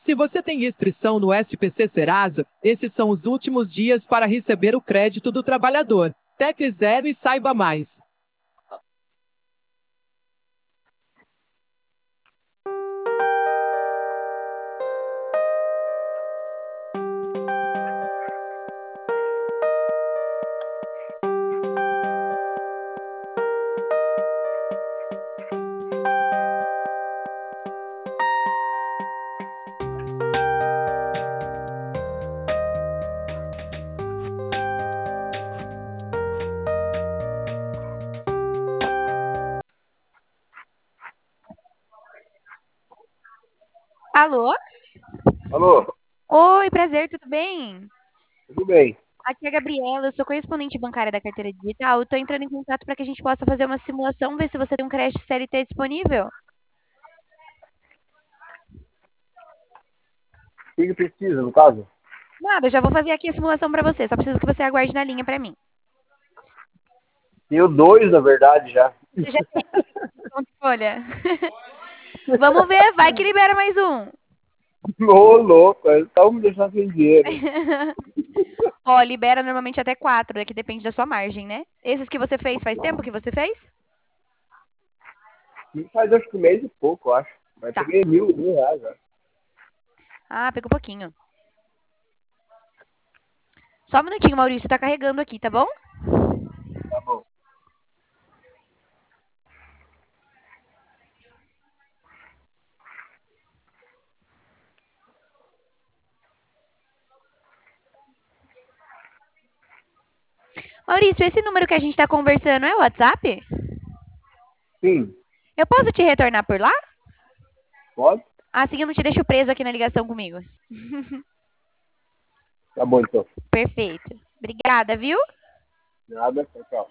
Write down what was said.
Se você tem inscrição no SPC Serasa, esses são os últimos dias para receber o crédito do trabalhador. Tecle Zero e saiba mais. Alô? Alô, Oi, prazer, tudo bem? tudo bem? Aqui é a Gabriela, eu sou correspondente bancária da carteira digital. Estou entrando em contato para que a gente possa fazer uma simulação, ver se você tem um crédito CLT disponível. O que que precisa, no caso? Nada, já vou fazer aqui a simulação para você, só preciso que você aguarde na linha para mim. Tenho dois, na verdade, já. Você já tem conta escolha? Vamos ver, vai que libera mais um. Ô, louco, eles estão me deixando sem dinheiro. Ó, libera normalmente até quatro, é que depende da sua margem, né? Esses que você fez, faz tempo que você fez? Faz acho que um mês e pouco, eu acho. Mas Tá. peguei mil reais, já. Ah, pegou pouquinho. Só um minutinho, Maurício, tá carregando aqui, tá bom? Tá bom. Maurício, esse número que a gente tá conversando é o WhatsApp? Sim, Eu posso te retornar por lá? pode? Assim eu não te deixo preso aqui na ligação comigo. Tá bom, então. Perfeito. Obrigada, viu? Nada, tchau, tchau.